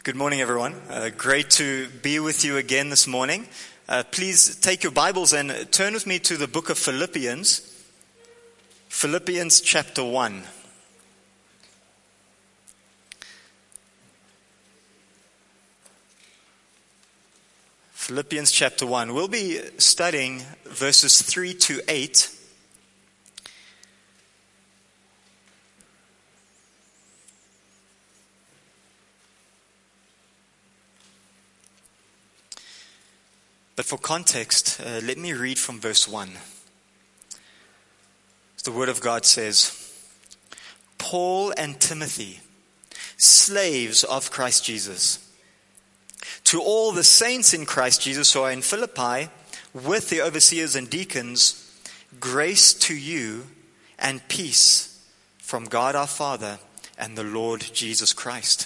Good morning, everyone. Great to be with you again this morning. Please take your Bibles and turn with me to the book of Philippians. Philippians chapter 1. Philippians chapter 1. We'll be studying verses 3 to 8. But for context, let me read from verse 1. The Word of God says, Paul and Timothy, slaves of Christ Jesus, to all the saints in Christ Jesus who are in Philippi, with the overseers and deacons, grace to you and peace from God our Father and the Lord Jesus Christ.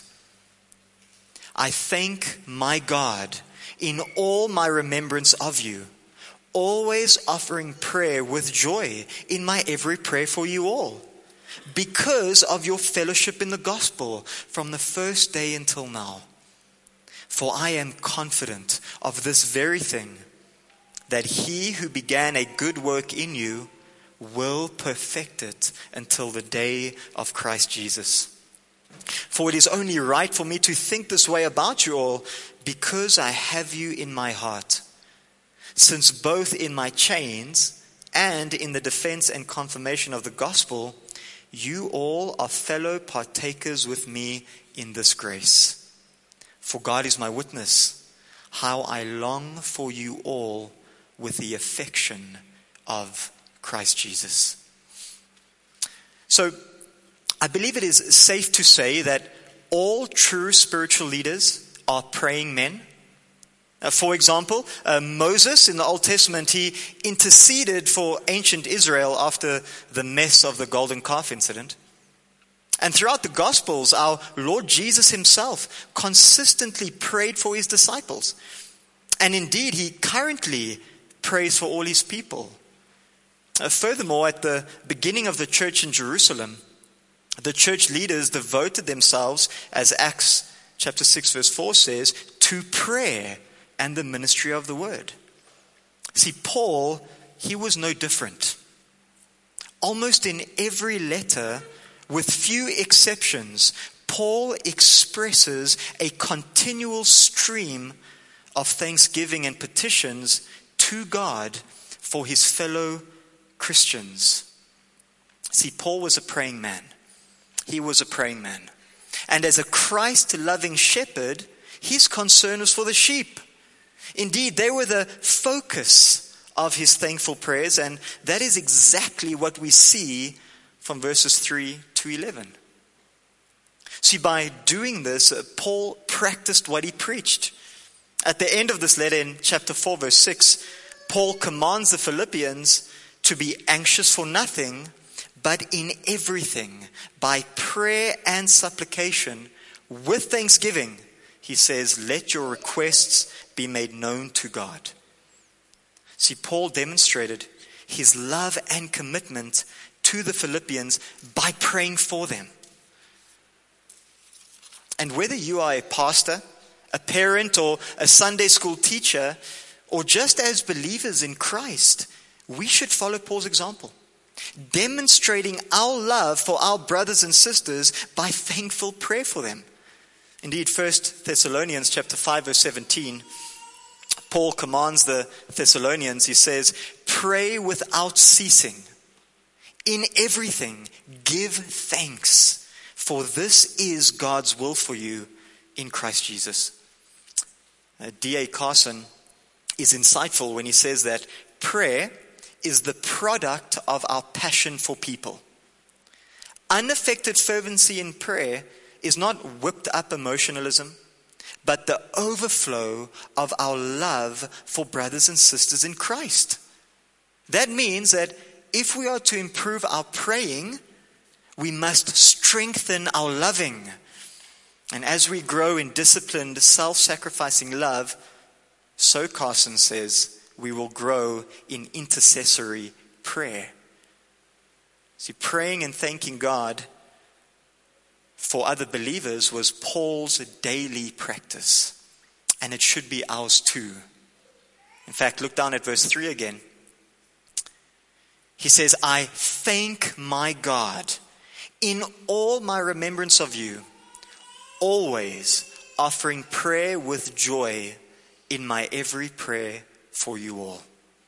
I thank my God in all my remembrance of you, always offering prayer with joy in my every prayer for you all, because of your fellowship in the gospel from the first day until now. For I am confident of this very thing, that he who began a good work in you will perfect it until the day of Christ Jesus. For it is only right for me to think this way about you all, because I have you in my heart, since both in my chains and in the defense and confirmation of the gospel, you all are fellow partakers with me in this grace. For God is my witness, how I long for you all with the affection of Christ Jesus. So, I believe it is safe to say that all true spiritual leaders are praying men. For example, Moses in the Old Testament, he interceded for ancient Israel after the mess of the golden calf incident. And throughout the Gospels, our Lord Jesus himself consistently prayed for his disciples. And indeed, he currently prays for all his people. Furthermore, at the beginning of the church in Jerusalem, the church leaders devoted themselves, as Acts chapter 6 verse 4 says, to prayer and the ministry of the word. See, Paul, he was no different. Almost in every letter, with few exceptions, Paul expresses a continual stream of thanksgiving and petitions to God for his fellow Christians. See, Paul was a praying man. He was a praying man. And as a Christ-loving shepherd, his concern was for the sheep. Indeed, they were the focus of his thankful prayers, and that is exactly what we see from verses 3 to 11. See, by doing this, Paul practiced what he preached. At the end of this letter in chapter 4, verse 6, Paul commands the Philippians to be anxious for nothing, but in everything, by prayer and supplication, with thanksgiving, he says, let your requests be made known to God. See, Paul demonstrated his love and commitment to the Philippians by praying for them. And whether you are a pastor, a parent, or a Sunday school teacher, or just as believers in Christ, we should follow Paul's example, demonstrating our love for our brothers and sisters by thankful prayer for them. Indeed, 1 Thessalonians chapter 5 verse 17, Paul commands the Thessalonians, he says, pray without ceasing. In everything, give thanks, for this is God's will for you in Christ Jesus. D.A. Carson is insightful when he says that prayer is the product of our passion for people. Unaffected fervency in prayer is not whipped up emotionalism, but the overflow of our love for brothers and sisters in Christ. That means that if we are to improve our praying, we must strengthen our loving. And as we grow in disciplined, self-sacrificing love, so Carson says, we will grow in intercessory prayer. See, praying and thanking God for other believers was Paul's daily practice. And it should be ours too. In fact, look down at verse 3 again. He says, I thank my God in all my remembrance of you, always offering prayer with joy in my every prayer for you all.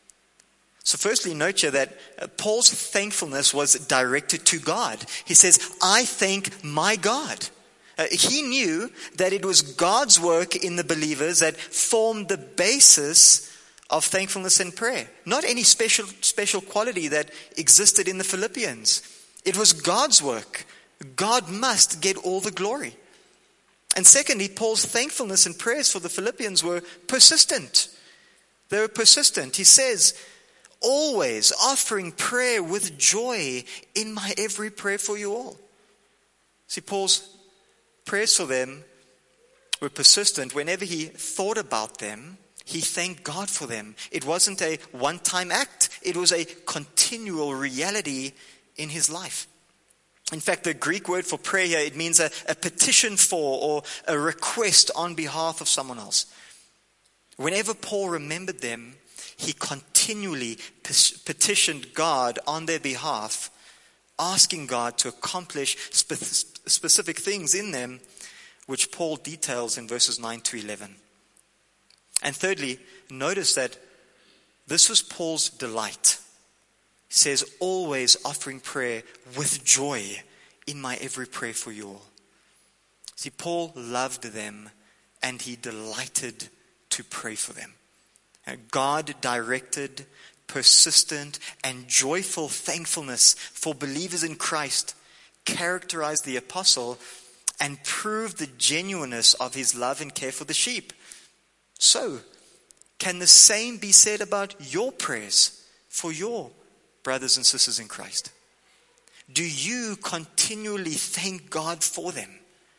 So firstly, note here that Paul's thankfulness was directed to God. He says, I thank my God. He knew that it was God's work in the believers that formed the basis of thankfulness and prayer. Not any special quality that existed in the Philippians. It was God's work. God must get all the glory. And secondly, Paul's thankfulness and prayers for the Philippians were persistent. They were persistent. He says, always offering prayer with joy in my every prayer for you all. See, Paul's prayers for them were persistent. Whenever he thought about them, he thanked God for them. It wasn't a one-time act. It was a continual reality in his life. In fact, the Greek word for prayer here, it means a petition for or a request on behalf of someone else. Whenever Paul remembered them, he continually petitioned God on their behalf, asking God to accomplish specific things in them, which Paul details in verses 9 to 11. And thirdly, notice that this was Paul's delight. He says, always offering prayer with joy in my every prayer for you all. See, Paul loved them and he delighted to pray for them. God directed, persistent, and joyful thankfulness for believers in Christ characterized the apostle and proved the genuineness of his love and care for the sheep. So, can the same be said about your prayers for your brothers and sisters in Christ? Do you continually thank God for them?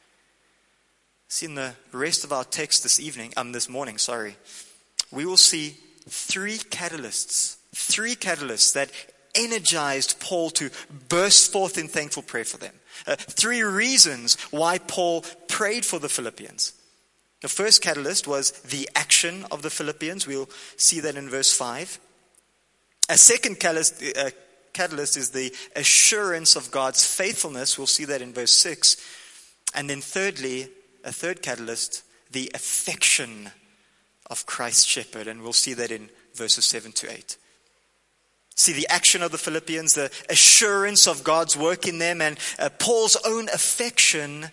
See, in the rest of our text this morning, we will see three catalysts that energized Paul to burst forth in thankful prayer for them. Three reasons why Paul prayed for the Philippians. The first catalyst was the action of the Philippians. We'll see that in verse 5. A second catalyst is the assurance of God's faithfulness. We'll see that in verse 6. And then thirdly, a third catalyst, the affection of Christ's shepherd. And we'll see that in verses 7 to 8. See, the action of the Philippians, the assurance of God's work in them, and Paul's own affection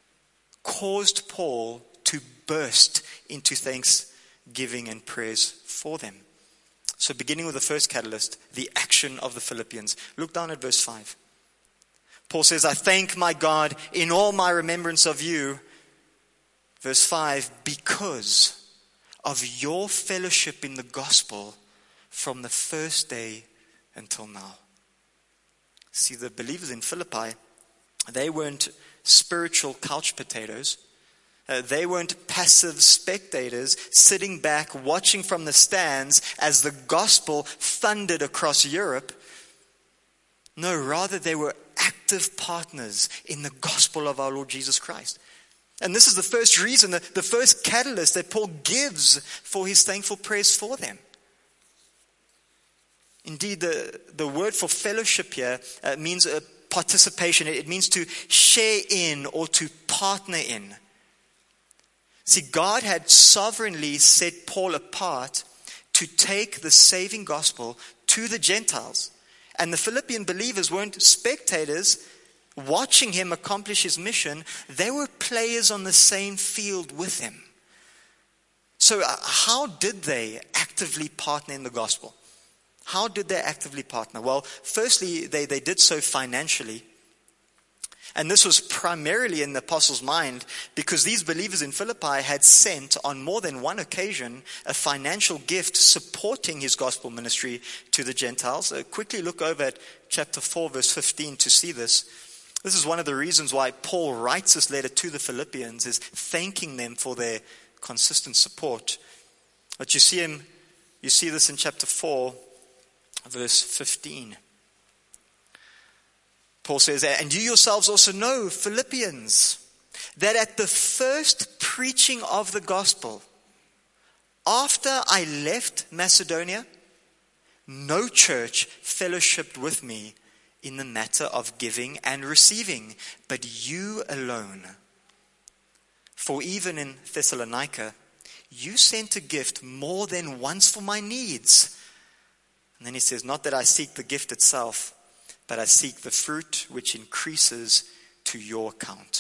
caused Paul to burst into thanksgiving and prayers for them. So beginning with the first catalyst, the action of the Philippians. Look down at verse 5. Paul says, I thank my God in all my remembrance of you. Verse 5, because of your fellowship in the gospel from the first day until now. See, the believers in Philippi, they weren't spiritual couch potatoes. They weren't passive spectators sitting back watching from the stands as the gospel thundered across Europe. No, rather they were active partners in the gospel of our Lord Jesus Christ. And this is the first reason, the first catalyst that Paul gives for his thankful prayers for them. Indeed, the word for fellowship here means a participation. It means to share in or to partner in. See, God had sovereignly set Paul apart to take the saving gospel to the Gentiles. And the Philippian believers weren't spectators watching him accomplish his mission. They were players on the same field with him. So how did they actively partner in the gospel? How did they actively partner? Well, firstly, they did so financially. And this was primarily in the apostles' mind because these believers in Philippi had sent on more than one occasion a financial gift supporting his gospel ministry to the Gentiles. Quickly look over at chapter 4, verse 15 to see this. This is one of the reasons why Paul writes this letter to the Philippians, is thanking them for their consistent support. But you see this in chapter 4, verse 15. Paul says, and you yourselves also know, Philippians, that at the first preaching of the gospel, after I left Macedonia, no church fellowshipped with me in the matter of giving and receiving, but you alone. For even in Thessalonica, you sent a gift more than once for my needs. And then he says, not that I seek the gift itself, but I seek the fruit which increases to your account.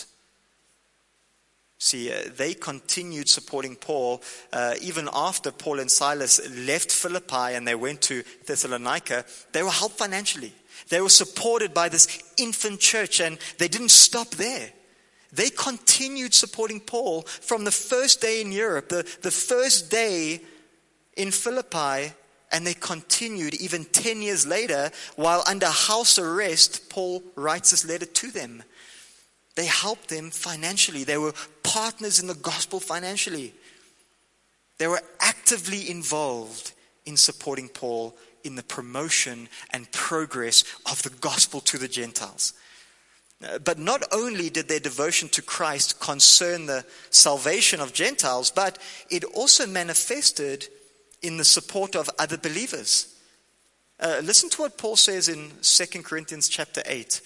See, they continued supporting Paul even after Paul and Silas left Philippi and they went to Thessalonica. They were helped financially. They were supported by this infant church, and they didn't stop there. They continued supporting Paul from the first day in Europe, the first day in Philippi, and they continued even 10 years later. While under house arrest, Paul writes this letter to them. They helped them financially. They were partners in the gospel financially. They were actively involved in supporting Paul in the promotion and progress of the gospel to the Gentiles. But not only did their devotion to Christ concern the salvation of Gentiles, but it also manifested in the support of other believers. Listen to what Paul says in 2 Corinthians chapter 8.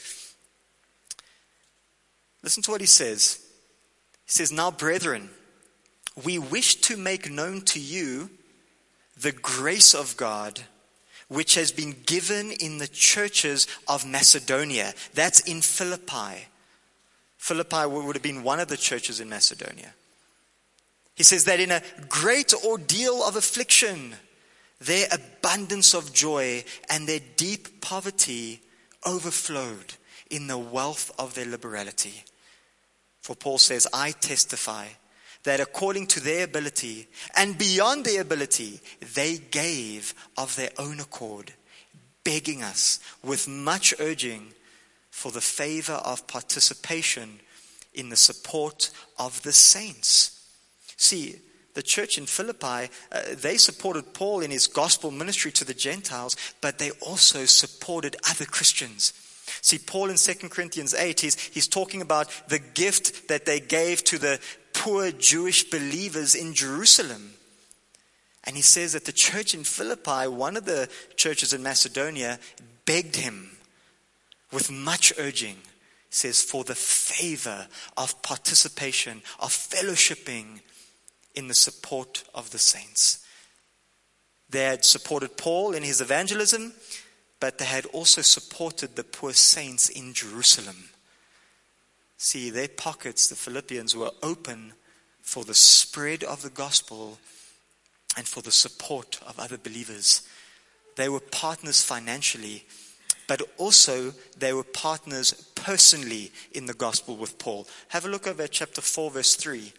Listen to what he says. He says, now brethren, we wish to make known to you the grace of God, which has been given in the churches of Macedonia. That's in Philippi. Philippi would have been one of the churches in Macedonia. He says that in a great ordeal of affliction, their abundance of joy and their deep poverty overflowed in the wealth of their liberality. For Paul says, I testify that according to their ability and beyond their ability, they gave of their own accord, begging us with much urging for the favor of participation in the support of the saints. See, the church in Philippi, they supported Paul in his gospel ministry to the Gentiles, but they also supported other Christians. See, Paul in 2 Corinthians 8, he's talking about the gift that they gave to the poor Jewish believers in Jerusalem. And he says that the church in Philippi, one of the churches in Macedonia, begged him with much urging. He says, for the favor of participation, of fellowshipping in the support of the saints. They had supported Paul in his evangelism, but they had also supported the poor saints in Jerusalem. See, their pockets, the Philippians, were open for the spread of the gospel and for the support of other believers. They were partners financially, but also they were partners personally in the gospel with Paul. Have a look over at chapter 4, verse 3.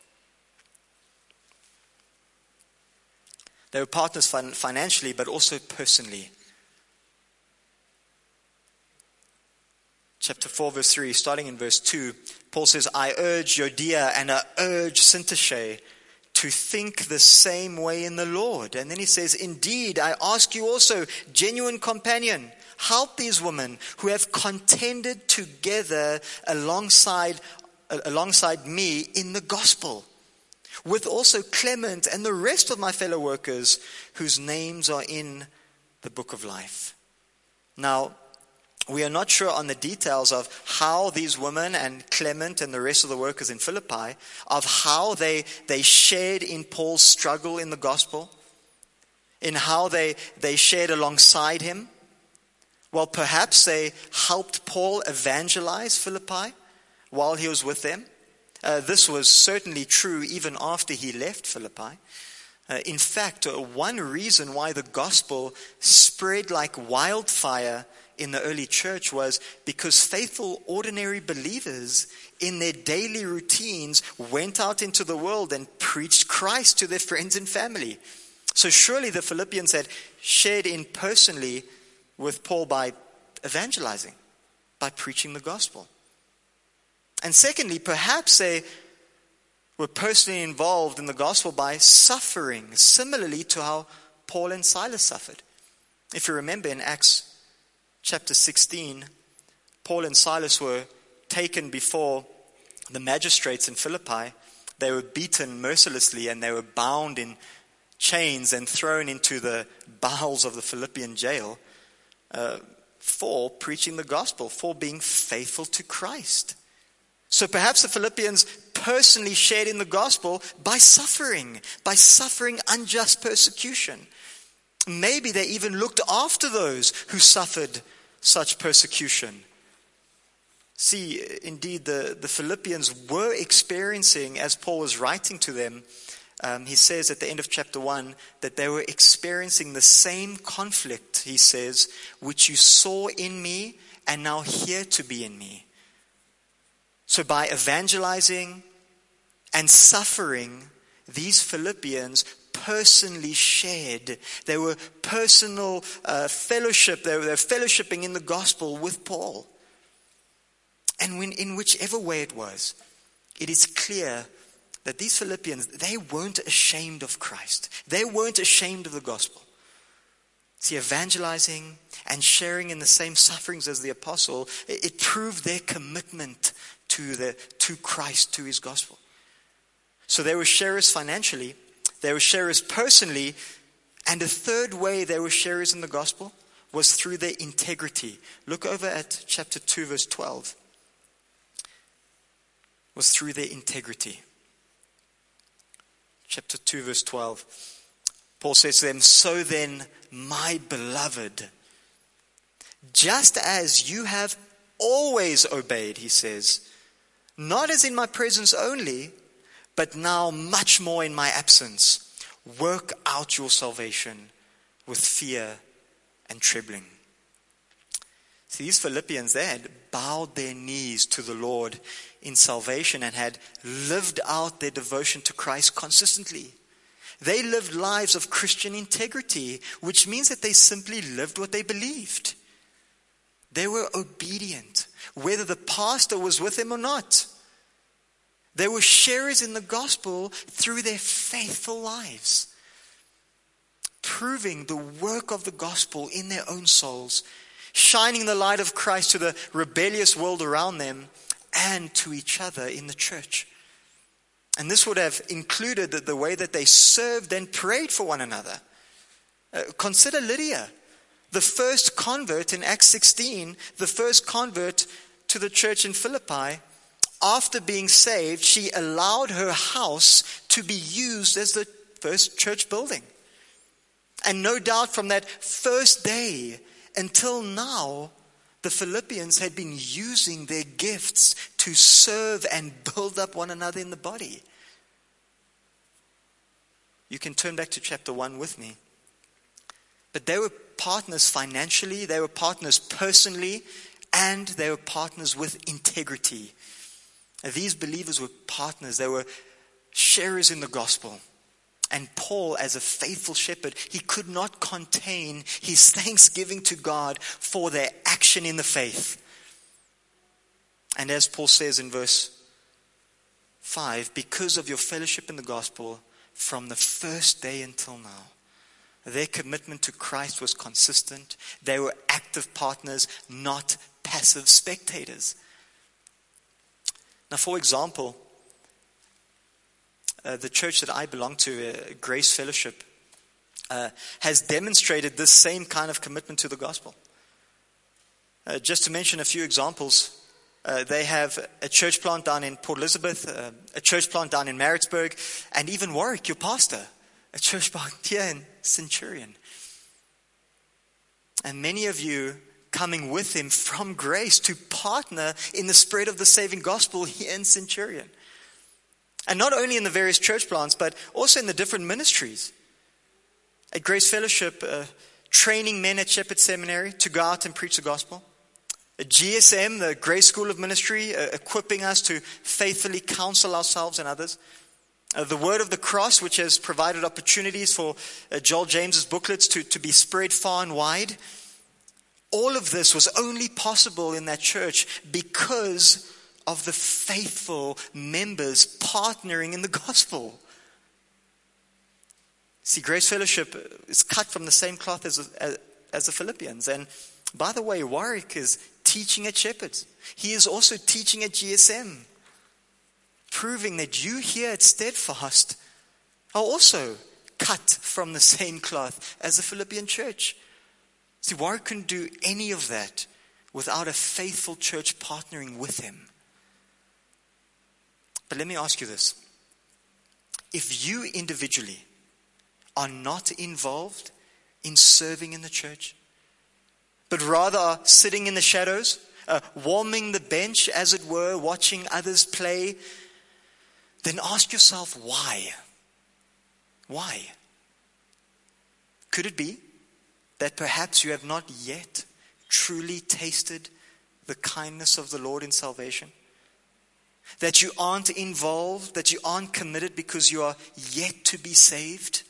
They were partners financially, but also personally. Chapter 4, verse 3, starting in verse 2, Paul says, I urge Euodia and I urge Syntyche to think the same way in the Lord. And then he says, indeed, I ask you also, genuine companion, help these women who have contended together alongside me in the gospel, with also Clement and the rest of my fellow workers whose names are in the book of life. Now, we are not sure on the details of how these women and Clement and the rest of the workers in Philippi, of how they shared in Paul's struggle in the gospel, in how they shared alongside him. Well, perhaps they helped Paul evangelize Philippi while he was with them. This was certainly true even after he left Philippi. In fact, one reason why the gospel spread like wildfire in the early church was because faithful, ordinary believers in their daily routines went out into the world and preached Christ to their friends and family. So surely the Philippians had shared in personally with Paul by evangelizing, by preaching the gospel. And secondly, perhaps they were personally involved in the gospel by suffering, similarly to how Paul and Silas suffered. If you remember in Acts chapter 16, Paul and Silas were taken before the magistrates in Philippi. They were beaten mercilessly and they were bound in chains and thrown into the bowels of the Philippian jail for preaching the gospel, for being faithful to Christ. So perhaps the Philippians personally shared in the gospel by suffering unjust persecution. Maybe they even looked after those who suffered such persecution. See, indeed, the Philippians were experiencing, as Paul was writing to them, he says at the end of chapter 1 that they were experiencing the same conflict, he says, which you saw in me and now hear to be in me. So by evangelizing and suffering, these Philippians personally shared. They were personal fellowship. They were fellowshipping in the gospel with Paul. And in whichever way it was, it is clear that these Philippians, they weren't ashamed of Christ. They weren't ashamed of the gospel. See, evangelizing and sharing in the same sufferings as the apostle, it proved their commitment to Christ, to his gospel. So they were sharers financially, they were sharers personally, and a third way they were sharers in the gospel was through their integrity. Look over at chapter 2, verse 12. Was through their integrity. Chapter 2, verse 12. Paul says to them, "So then, my beloved, just as you have always obeyed," he says, "not as in my presence only, but now much more in my absence, work out your salvation with fear and trembling." See, these Philippians, they had bowed their knees to the Lord in salvation and had lived out their devotion to Christ consistently. They lived lives of Christian integrity, which means that they simply lived what they believed. They were obedient, whether the pastor was with them or not. They were sharers in the gospel through their faithful lives, proving the work of the gospel in their own souls, shining the light of Christ to the rebellious world around them and to each other in the church. And this would have included the way that they served and prayed for one another. Consider Lydia, the first convert in Acts 16, the first convert to the church in Philippi. After being saved, she allowed her house to be used as the first church building. And no doubt from that first day until now, the Philippians had been using their gifts to serve and build up one another in the body. You can turn back to chapter 1 with me. But they were partners financially, they were partners personally, and they were partners with integrity. These believers were partners. They were sharers in the gospel. And Paul, as a faithful shepherd, he could not contain his thanksgiving to God for their action in the faith. And as Paul says in verse 5, because of your fellowship in the gospel from the first day until now, their commitment to Christ was consistent. They were active partners, not passive spectators. Now, for example, the church that I belong to, Grace Fellowship, has demonstrated this same kind of commitment to the gospel. Just to mention a few examples, they have a church plant down in Port Elizabeth, a church plant down in Maritzburg, and even Warwick, your pastor, a church plant here in Centurion. And many of you coming with him from Grace to partner in the spread of the saving gospel here in Centurion. And not only in the various church plants, but also in the different ministries. At Grace Fellowship, training men at Shepherd Seminary to go out and preach the gospel. At GSM, the Grace School of Ministry, equipping us to faithfully counsel ourselves and others. The Word of the Cross, which has provided opportunities for Joel James's booklets to be spread far and wide. All of this was only possible in that church because of the faithful members partnering in the gospel. See, Grace Fellowship is cut from the same cloth as the Philippians. And by the way, Warwick is teaching at Shepherds. He is also teaching at GSM, proving that you here at Steadfast are also cut from the same cloth as the Philippian church. See, Warwick couldn't do any of that without a faithful church partnering with him. But let me ask you this. If you individually are not involved in serving in the church, but rather are sitting in the shadows, warming the bench, as it were, watching others play, then ask yourself why. Why? Could it be that perhaps you have not yet truly tasted the kindness of the Lord in salvation? That you aren't involved, that you aren't committed because you are yet to be saved?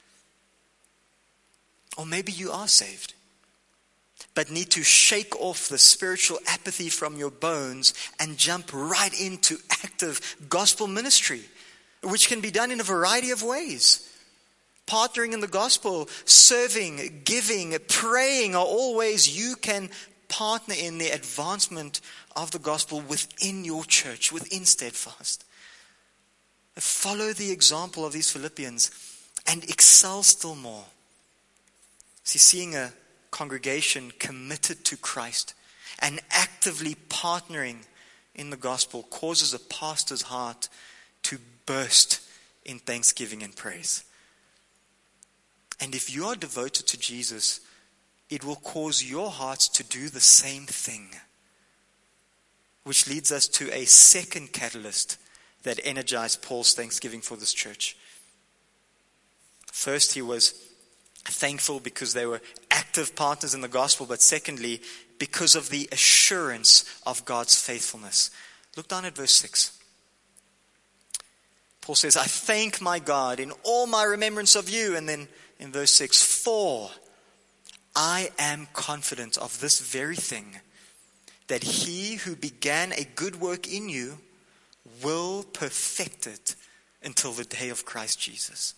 Or maybe you are saved, but need to shake off the spiritual apathy from your bones and jump right into active gospel ministry, which can be done in a variety of ways. Partnering in the gospel, serving, giving, praying are all ways you can partner in the advancement of the gospel within your church, within Steadfast. Follow the example of these Philippians and excel still more. See, seeing a congregation committed to Christ and actively partnering in the gospel causes a pastor's heart to burst in thanksgiving and praise. And if you are devoted to Jesus, it will cause your hearts to do the same thing. Which leads us to a second catalyst that energized Paul's thanksgiving for this church. First, he was thankful because they were active partners in the gospel, but secondly, because of the assurance of God's faithfulness. Look down at verse 6. Paul says, I thank my God in all my remembrance of you. And then in verse 6, for I am confident of this very thing, that he who began a good work in you will perfect it until the day of Christ Jesus.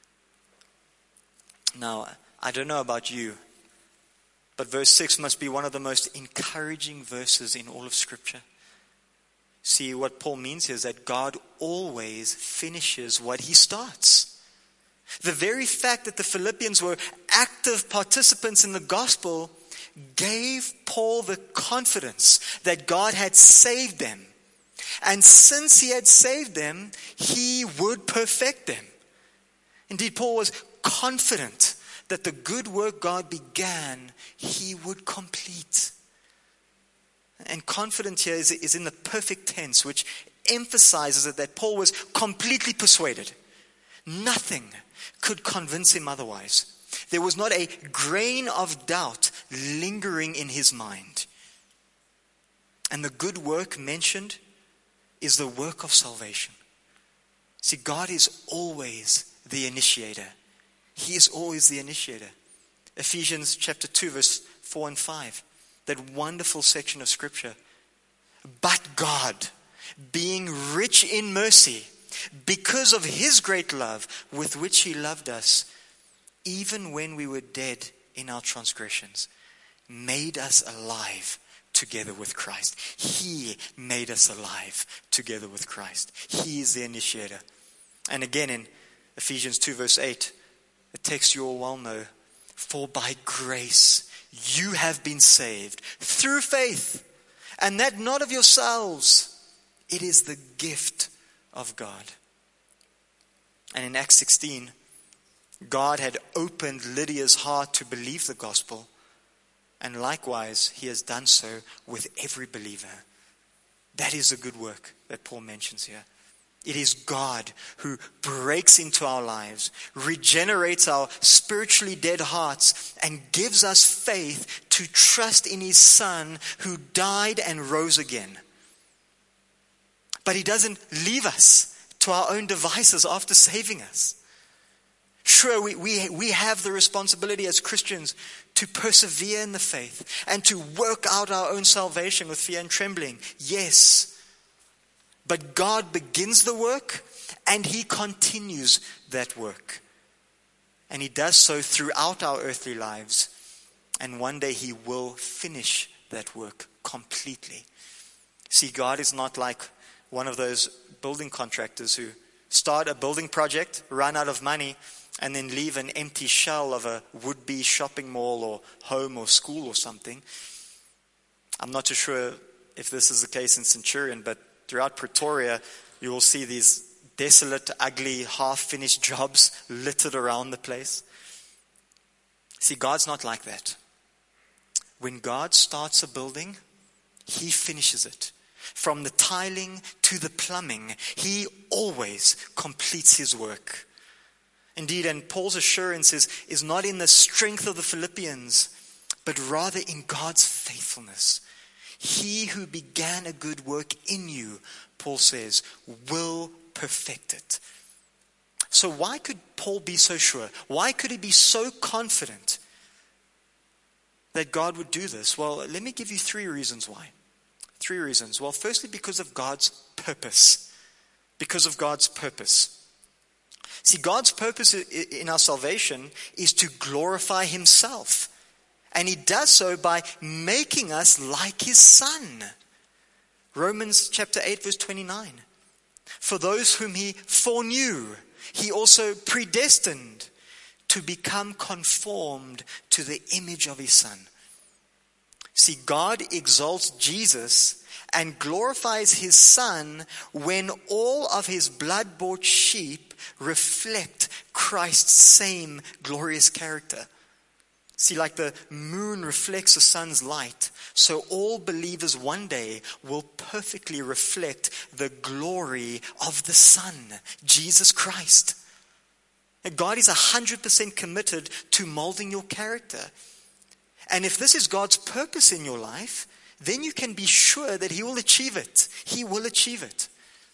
Now, I don't know about you, but verse 6 must be one of the most encouraging verses in all of Scripture. See, what Paul means here is that God always finishes what he starts. The very fact that the Philippians were active participants in the gospel gave Paul the confidence that God had saved them. And since he had saved them, he would perfect them. Indeed, Paul was confident that the good work God began, he would complete. And confident here is in the perfect tense, which emphasizes that Paul was completely persuaded. Nothing could convince him otherwise. There was not a grain of doubt lingering in his mind. And the good work mentioned is the work of salvation. See, God is always the initiator. He is always the initiator. Ephesians chapter 2, verse 4 and 5. That wonderful section of Scripture. But God, being rich in mercy, because of his great love with which he loved us, even when we were dead in our transgressions, made us alive together with Christ. He made us alive together with Christ. He is the initiator. And again in Ephesians 2 verse 8, a text you all well know, for by grace you have been saved through faith, and that not of yourselves. It is the gift of God. And in Acts 16, God had opened Lydia's heart to believe the gospel, and likewise he has done so with every believer. That is the good work that Paul mentions here. It is God who breaks into our lives, regenerates our spiritually dead hearts, and gives us faith to trust in his Son who died and rose again. But he doesn't leave us to our own devices after saving us. Sure, we have the responsibility as Christians to persevere in the faith and to work out our own salvation with fear and trembling. Yes. But God begins the work and he continues that work. And he does so throughout our earthly lives. And one day he will finish that work completely. See, God is not like one of those building contractors who start a building project, run out of money, and then leave an empty shell of a would-be shopping mall or home or school or something. I'm not too sure if this is the case in Centurion, but throughout Pretoria, you will see these desolate, ugly, half-finished jobs littered around the place. See, God's not like that. When God starts a building, He finishes it. From the tiling to the plumbing, He always completes His work. Indeed, and Paul's assurance is not in the strength of the Philippians, but rather in God's faithfulness. He who began a good work in you, Paul says, will perfect it. So why could Paul be so sure? Why could he be so confident that God would do this? Well, let me give you 3 reasons why. 3 reasons. Well, firstly, because of God's purpose. Because of God's purpose. See, God's purpose in our salvation is to glorify Himself. And He does so by making us like His Son. Romans chapter 8 verse 29. For those whom He foreknew, He also predestined to become conformed to the image of His Son. See, God exalts Jesus and glorifies His Son when all of His blood-bought sheep reflect Christ's same glorious character. See, like the moon reflects the sun's light, so all believers one day will perfectly reflect the glory of the Son, Jesus Christ. And God is 100% committed to molding your character. And if this is God's purpose in your life, then you can be sure that He will achieve it. He will achieve it.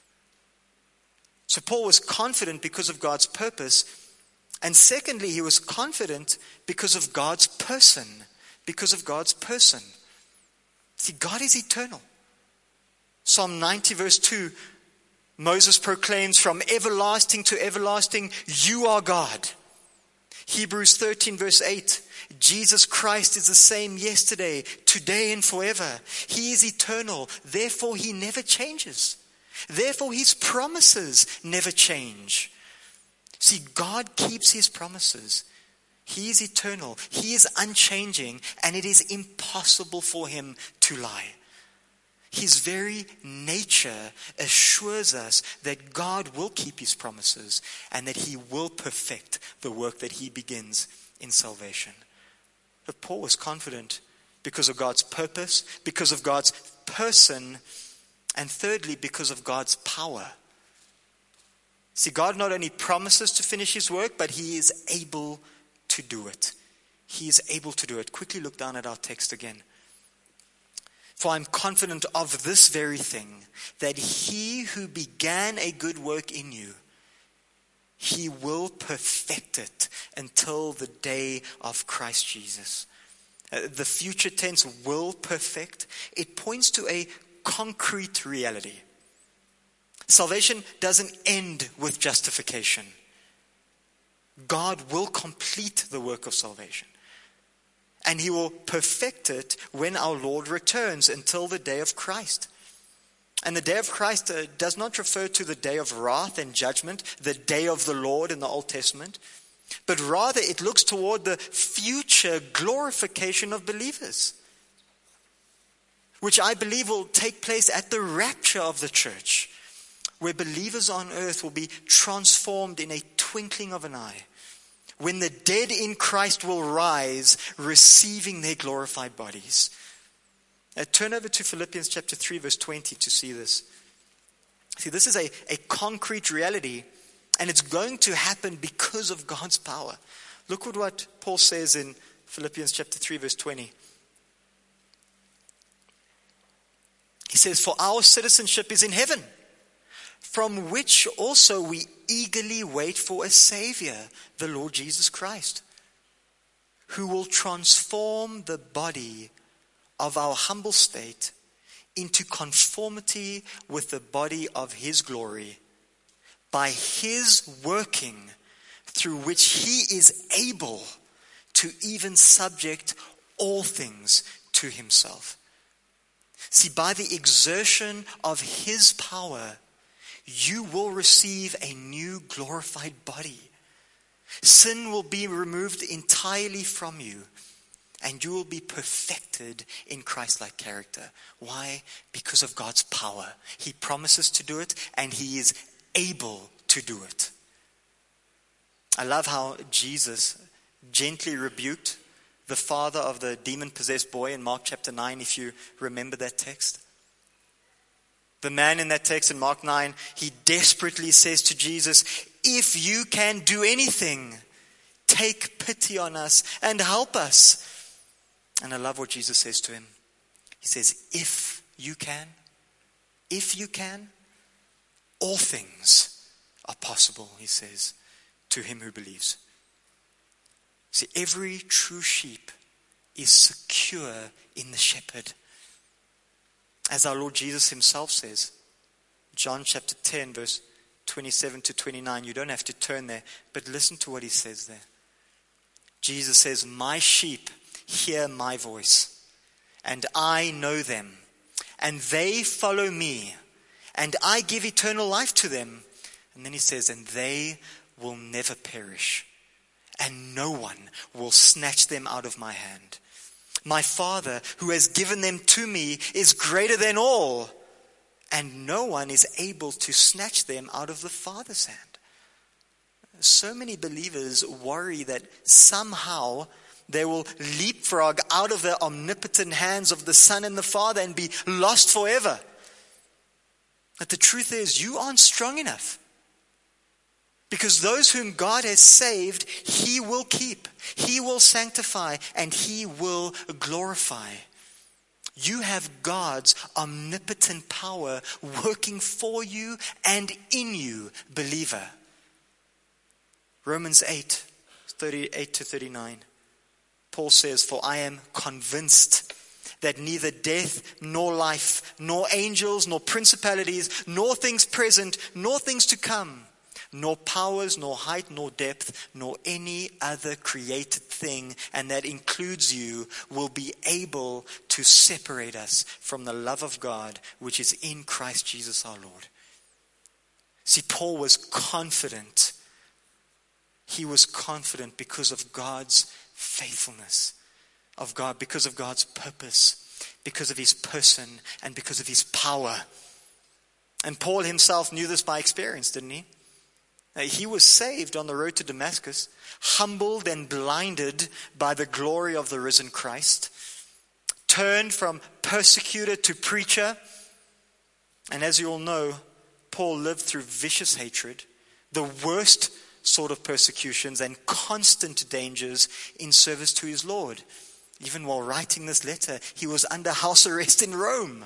So Paul was confident because of God's purpose. And secondly, he was confident because of God's person. Because of God's person. See, God is eternal. Psalm 90 verse 2, Moses proclaims, from everlasting to everlasting, you are God. Hebrews 13 verse 8, Jesus Christ is the same yesterday, today, and forever. He is eternal, therefore He never changes. Therefore His promises never change. See, God keeps His promises. He is eternal. He is unchanging, and it is impossible for Him to lie. His very nature assures us that God will keep His promises and that He will perfect the work that He begins in salvation. But Paul was confident because of God's purpose, because of God's person, and thirdly, because of God's power. See, God not only promises to finish His work, but He is able to do it. He is able to do it. Quickly look down at our text again. For I am confident of this very thing, that He who began a good work in you, He will perfect it until the day of Christ Jesus. The future tense will perfect. It points to a concrete reality. Salvation doesn't end with justification. God will complete the work of salvation. And He will perfect it when our Lord returns until the day of Christ. And the day of Christ does not refer to the day of wrath and judgment, the day of the Lord in the Old Testament, but rather it looks toward the future glorification of believers, which I believe will take place at the rapture of the church, where believers on earth will be transformed in a twinkling of an eye, when the dead in Christ will rise, receiving their glorified bodies. Turn over to Philippians chapter 3 verse 20 to see this. See, this is a concrete reality, and it's going to happen because of God's power. Look at what Paul says in Philippians chapter 3 verse 20. He says, for our citizenship is in heaven, from which also we eagerly wait for a Savior, the Lord Jesus Christ, who will transform the body of our humble state into conformity with the body of His glory, by His working, through which He is able to even subject all things to Himself. See, by the exertion of his power, you will receive a new glorified body. Sin will be removed entirely from you, and you will be perfected in Christ-like character. Why? Because of God's power. He promises to do it, and he is able to do it. I love how Jesus gently rebuked the father of the demon-possessed boy in Mark chapter 9, if you remember that text. The man in that text in Mark 9, he desperately says to Jesus, if you can do anything, take pity on us and help us. And I love what Jesus says to him. He says, if you can, all things are possible, he says, to him who believes. See, every true sheep is secure in the shepherd. As our Lord Jesus himself says, John chapter 10, verse 27 to 29. You don't have to turn there, but listen to what he says there. Jesus says, my sheep hear my voice, and I know them, and they follow me, and I give eternal life to them. And then he says, and they will never perish, and no one will snatch them out of my hand. My Father, who has given them to me, is greater than all, and no one is able to snatch them out of the Father's hand. So many believers worry that somehow they will leapfrog out of the omnipotent hands of the Son and the Father and be lost forever. But the truth is, you aren't strong enough. Because those whom God has saved, he will keep, he will sanctify, and he will glorify. You have God's omnipotent power working for you and in you, believer. Romans 8, 38 to 39. Paul says, for I am convinced that neither death, nor life, nor angels, nor principalities, nor things present, nor things to come, nor powers, nor height, nor depth, nor any other created thing, and that includes you, will be able to separate us from the love of God, which is in Christ Jesus our Lord. See, Paul was confident. He was confident because of God's faithfulness, of God, because of God's purpose, because of his person, and because of his power. And Paul himself knew this by experience, didn't he? He was saved on the road to Damascus, humbled and blinded by the glory of the risen Christ, turned from persecutor to preacher. And as you all know, Paul lived through vicious hatred, the worst sort of persecutions and constant dangers in service to his Lord. Even while writing this letter, he was under house arrest in Rome.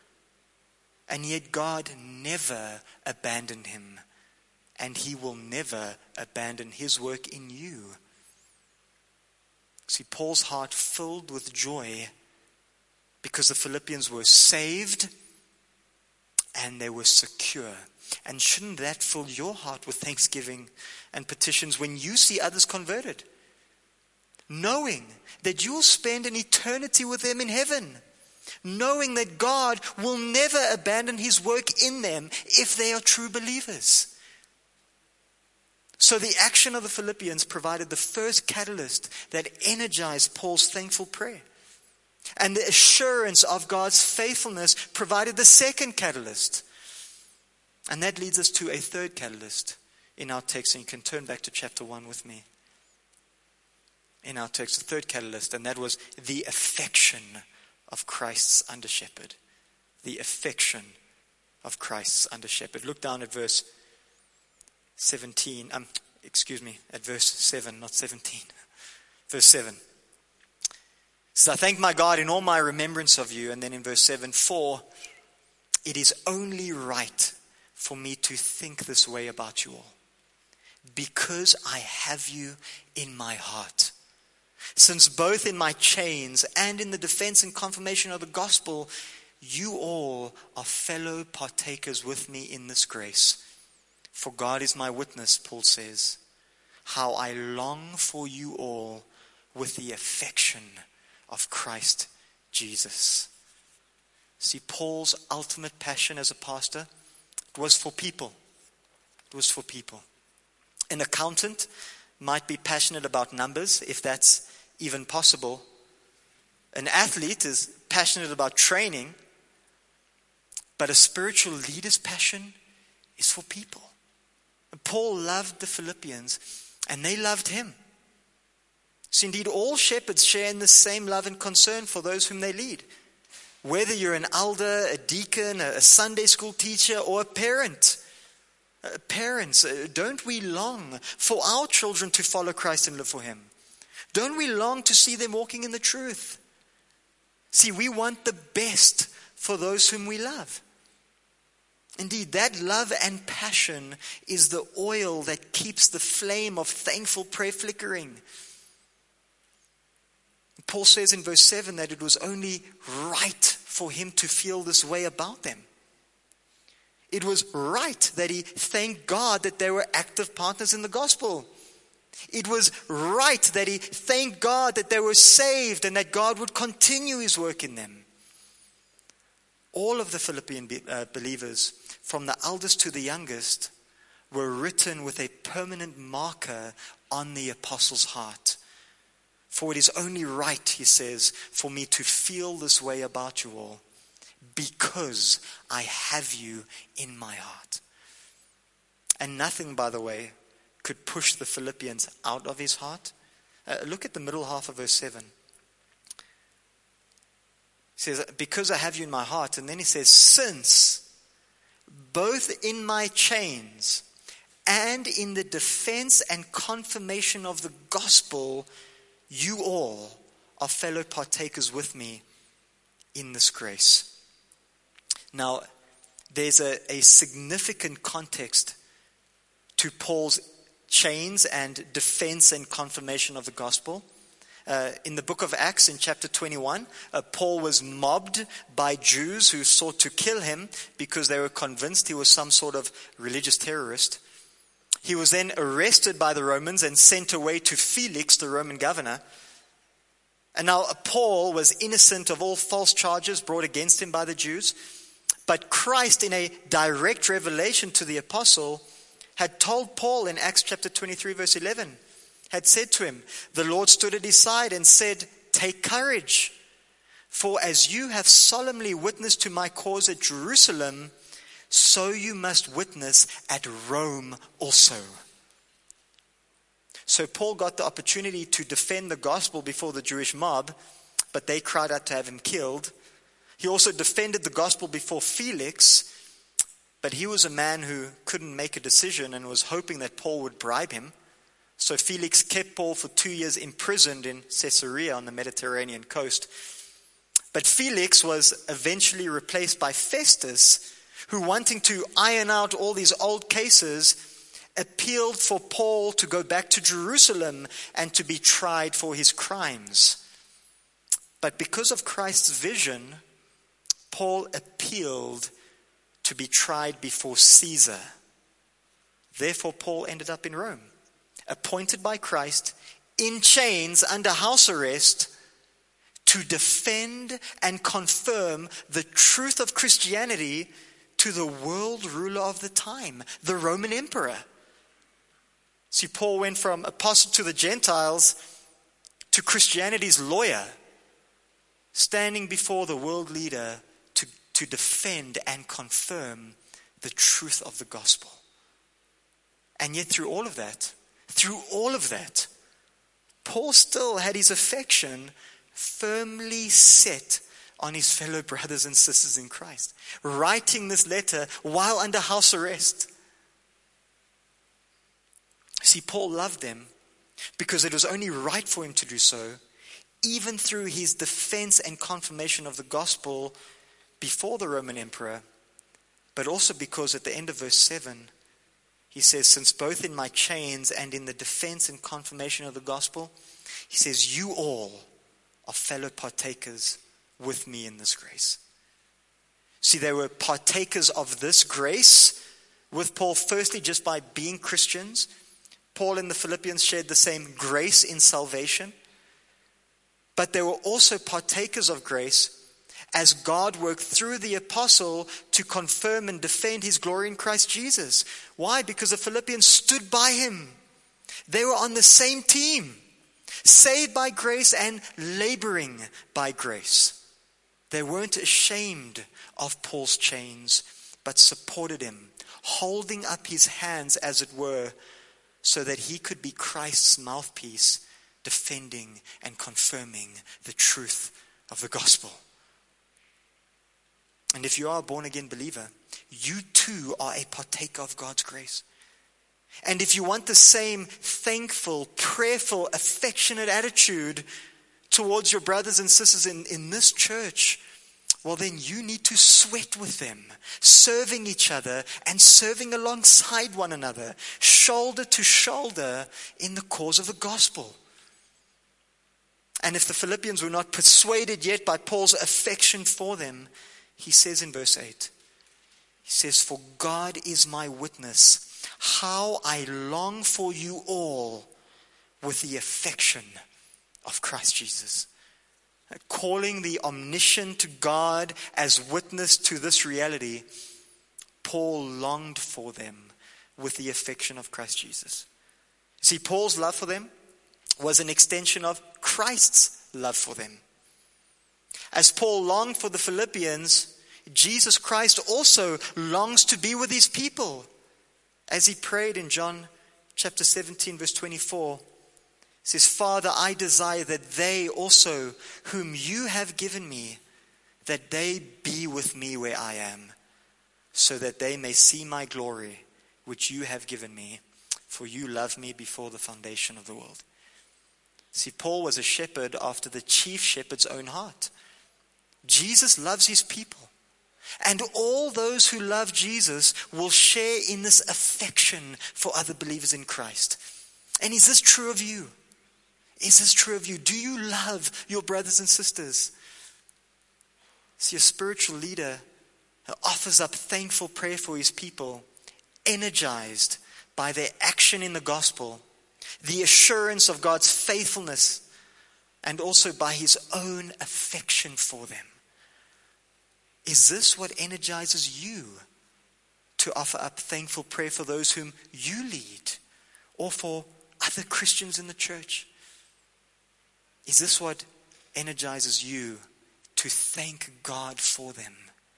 And yet God never abandoned him. And he will never abandon his work in you. See, Paul's heart filled with joy because the Philippians were saved and they were secure. And shouldn't that fill your heart with thanksgiving and petitions when you see others converted? Knowing that you'll spend an eternity with them in heaven. Knowing that God will never abandon his work in them if they are true believers. So the action of the Philippians provided the first catalyst that energized Paul's thankful prayer. And the assurance of God's faithfulness provided the second catalyst. And that leads us to a third catalyst in our text. And you can turn back to chapter 1 with me. In our text, the third catalyst, and that was the affection of Christ's under shepherd. The affection of Christ's under shepherd. Look down at verse 17, at verse 7, not 17. Verse 7. So I thank my God in all my remembrance of you. And then in verse 7, for it is only right for me to think this way about you all, because I have you in my heart. Since both in my chains and in the defense and confirmation of the gospel, you all are fellow partakers with me in this grace. For God is my witness, Paul says, how I long for you all with the affection of Christ Jesus. See, Paul's ultimate passion as a pastor, it was for people. It was for people. An accountant might be passionate about numbers, if that's even possible. An athlete is passionate about training, but a spiritual leader's passion is for people. And Paul loved the Philippians, and they loved him. So indeed, all shepherds share in the same love and concern for those whom they lead. Whether you're an elder, a deacon, a Sunday school teacher, or a parent. Parents, don't we long for our children to follow Christ and live for him? Don't we long to see them walking in the truth? See, we want the best for those whom we love. Indeed, that love and passion is the oil that keeps the flame of thankful prayer flickering. Paul says in verse 7 that it was only right for him to feel this way about them. It was right that he thanked God that they were active partners in the gospel. It was right that he thanked God that they were saved and that God would continue his work in them. All of the Philippian believers, from the eldest to the youngest, were written with a permanent marker on the apostle's heart. For it is only right, he says, for me to feel this way about you all, because I have you in my heart. And nothing, by the way, could push the Philippians out of his heart. Look at the middle half of verse 7. He says, because I have you in my heart. And then he says, since both in my chains and in the defense and confirmation of the gospel, you all are fellow partakers with me in this grace. Now, there's a significant context to Paul's chains and defense and confirmation of the gospel. In the book of Acts, in chapter 21, Paul was mobbed by Jews who sought to kill him because they were convinced he was some sort of religious terrorist. He was then arrested by the Romans and sent away to Felix, the Roman governor. And now Paul was innocent of all false charges brought against him by the Jews. But Christ, in a direct revelation to the apostle, had told Paul in Acts chapter 23, verse 11, had said to him, the Lord stood at his side and said, take courage, for as you have solemnly witnessed to my cause at Jerusalem, so you must witness at Rome also. So Paul got the opportunity to defend the gospel before the Jewish mob, but they cried out to have him killed. He also defended the gospel before Felix, but he was a man who couldn't make a decision and was hoping that Paul would bribe him. So Felix kept Paul for 2 years imprisoned in Caesarea on the Mediterranean coast. But Felix was eventually replaced by Festus, who, wanting to iron out all these old cases, appealed for Paul to go back to Jerusalem and to be tried for his crimes. But because of Christ's vision, Paul appealed to be tried before Caesar. Therefore, Paul ended up in Rome, appointed by Christ, in chains under house arrest, to defend and confirm the truth of Christianity to the world ruler of the time, the Roman emperor. See, Paul went from apostle to the Gentiles to Christianity's lawyer, standing before the world leader to defend and confirm the truth of the gospel. And yet through all of that, Paul still had his affection firmly set on his fellow brothers and sisters in Christ, writing this letter while under house arrest. See, Paul loved them because it was only right for him to do so, even through his defense and confirmation of the gospel before the Roman emperor, but also because at the end of verse 7, he says, since both in my chains and in the defense and confirmation of the gospel, he says, you all are fellow partakers with me in this grace. See, they were partakers of this grace with Paul, firstly, just by being Christians. Paul and the Philippians shared the same grace in salvation. But they were also partakers of grace as God worked through the apostle to confirm and defend his glory in Christ Jesus. Why? Because the Philippians stood by him. They were on the same team, saved by grace and laboring by grace. They weren't ashamed of Paul's chains, but supported him, holding up his hands, as it were, so that he could be Christ's mouthpiece, defending and confirming the truth of the gospel. And if you are a born-again believer, you too are a partaker of God's grace. And if you want the same thankful, prayerful, affectionate attitude towards your brothers and sisters in this church, well, then you need to sweat with them, serving each other and serving alongside one another, shoulder to shoulder in the cause of the gospel. And if the Philippians were not persuaded yet by Paul's affection for them, he says in verse 8, he says, "For God is my witness, how I long for you all with the affection of Christ Jesus." Calling the omniscient God as witness to this reality, Paul longed for them with the affection of Christ Jesus. See, Paul's love for them was an extension of Christ's love for them. As Paul longed for the Philippians, Jesus Christ also longs to be with his people. As he prayed in John chapter 17, verse 24, it says, "Father, I desire that they also, whom you have given me, that they be with me where I am, so that they may see my glory, which you have given me, for you loved me before the foundation of the world." See, Paul was a shepherd after the chief shepherd's own heart. Jesus loves his people. And all those who love Jesus will share in this affection for other believers in Christ. And is this true of you? Is this true of you? Do you love your brothers and sisters? See, a spiritual leader offers up thankful prayer for his people, energized by their action in the gospel, the assurance of God's faithfulness, and also by his own affection for them. Is this what energizes you to offer up thankful prayer for those whom you lead, or for other Christians in the church? Is this what energizes you to thank God for them?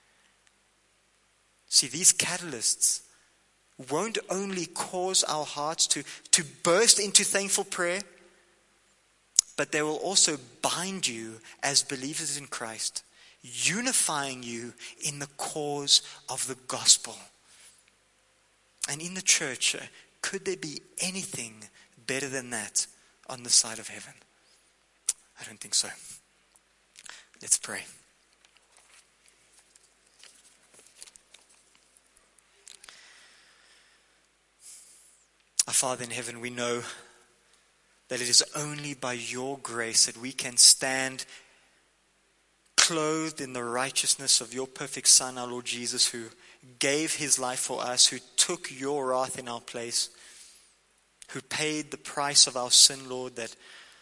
See, these catalysts won't only cause our hearts to burst into thankful prayer, but they will also bind you as believers in Christ, unifying you in the cause of the gospel. And in the church, could there be anything better than that on the side of heaven? I don't think so. Let's pray. Our Father in heaven, we know that it is only by your grace that we can stand clothed in the righteousness of your perfect Son, our Lord Jesus, who gave his life for us, who took your wrath in our place, who paid the price of our sin, Lord, that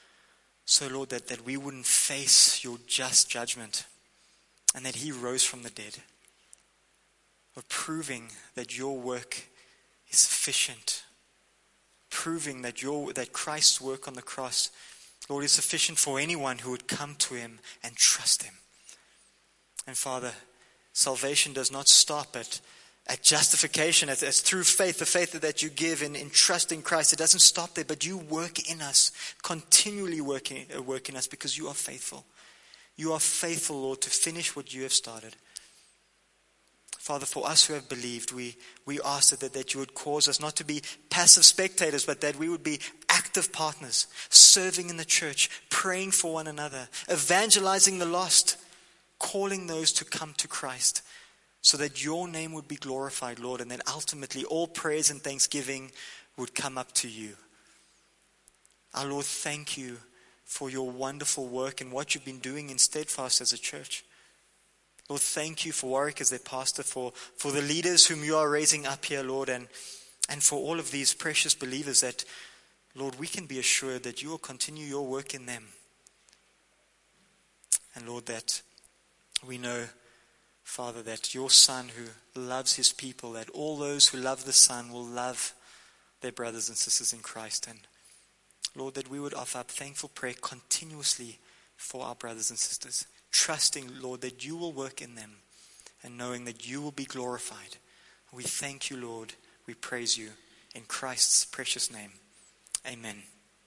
we wouldn't face your just judgment, and that he rose from the dead, proving that your work is sufficient, proving that Christ's work on the cross, Lord, is sufficient for anyone who would come to him and trust him. And Father, salvation does not stop at justification, as through faith, the faith that you give in trusting Christ. It doesn't stop there, but you work in us, continually work in us, because you are faithful. You are faithful, Lord, to finish what you have started. Father, for us who have believed, we ask that you would cause us not to be passive spectators, but that we would be active partners, serving in the church, praying for one another, evangelizing the lost, calling those to come to Christ, so that your name would be glorified, Lord, and that ultimately all praise and thanksgiving would come up to you. Our Lord, thank you for your wonderful work and what you've been doing in Steadfast as a church. Lord, thank you for Warwick as their pastor, for the leaders whom you are raising up here, Lord, and for all of these precious believers that, Lord, we can be assured that you will continue your work in them. And Lord, that We know, Father, that your Son who loves his people, that all those who love the Son will love their brothers and sisters in Christ. And Lord, that we would offer up thankful prayer continuously for our brothers and sisters, trusting, Lord, that you will work in them and knowing that you will be glorified. We thank you, Lord. We praise you in Christ's precious name. Amen.